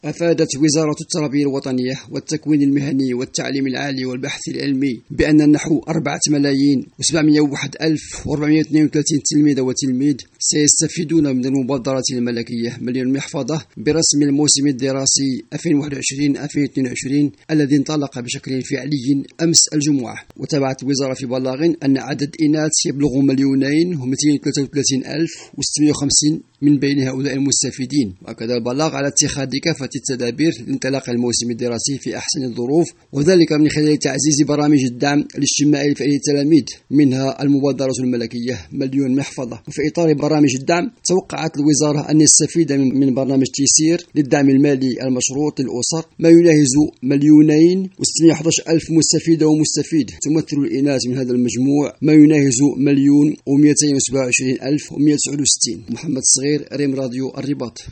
أفادت وزارة التربية الوطنية والتكوين المهني والتعليم العالي والبحث العلمي بأن نحو 4,701,432 تلميذ وتلميذ سيستفيدون من المبادرة الملكية مليون محفظة برسم الموسم الدراسي 2021-2022 الذي انطلق بشكل فعلي أمس الجمعة. وتابعت الوزارة في بلاغ أن عدد إناث يبلغ 2,233,650 من بين هؤلاء المستفيدين. وأكد البلاغ على اتخاذ كافة التدابير لانطلاق الموسم الدراسي في أحسن الظروف، وذلك من خلال تعزيز برامج الدعم الاجتماعي لفئة التلاميذ منها المبادرة الملكية مليون محفظة. وفي إطار برامج الدعم توقعت الوزارة أن يستفيد من برنامج تيسير للدعم المالي المشروط للأسر ما يناهز 2,611,000 مستفيدة ومستفيد. تمثل الإناث من هذا المجموع ما يناهز 1,227,169. محمد صغير، ريم راديو الرباط.